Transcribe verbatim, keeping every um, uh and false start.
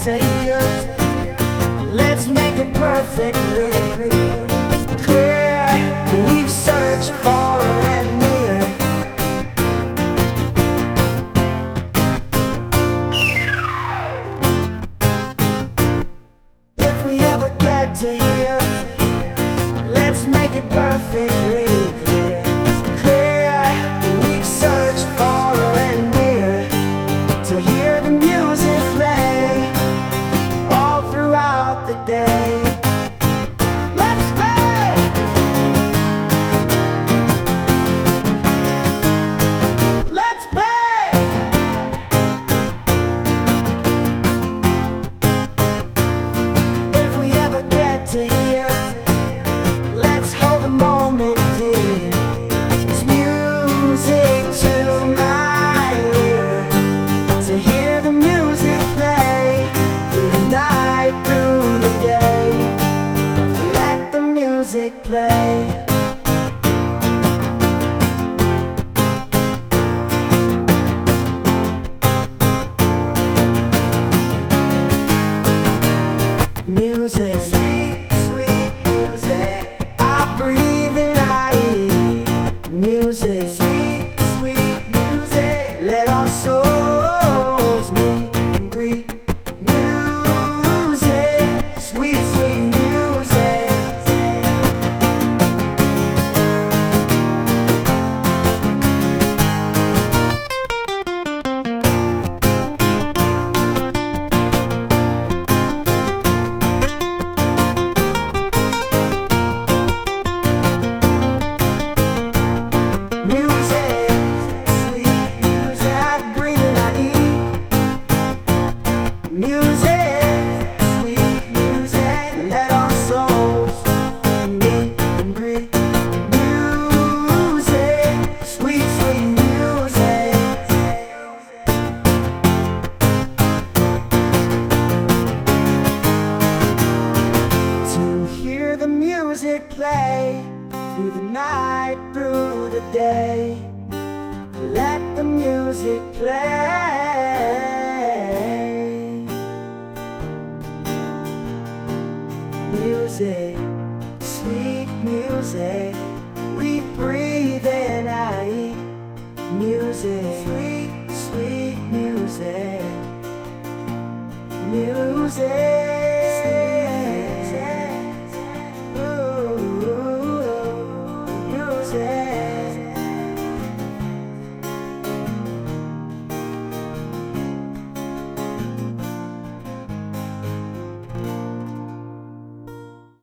to hear. Let's make it perfectly clear. We've searched far and near. If we ever get to here, let's make it perfectly clear. Clear. We've searched far and near to hear the music play all throughout the day. Let's play! Let's play! If we ever get to here, let's hold the moment dear. It's music to my ear, to hear the music play through the night, through the day. Let the music play. Music, sweet, sweet music, I breathe and I eat. Music, sweet, sweet music, let our souls meet and breathe. Music, sweet, sweet music. Music, sweet music, I breathe and I eat. Music, sweet music, let our souls meet and breathe. Music, sweet, sweet music. To hear the music play through the night, through the day. Let the music play. Music, sweet music, we breathe and I eat. Music, sweet, sweet music. Music.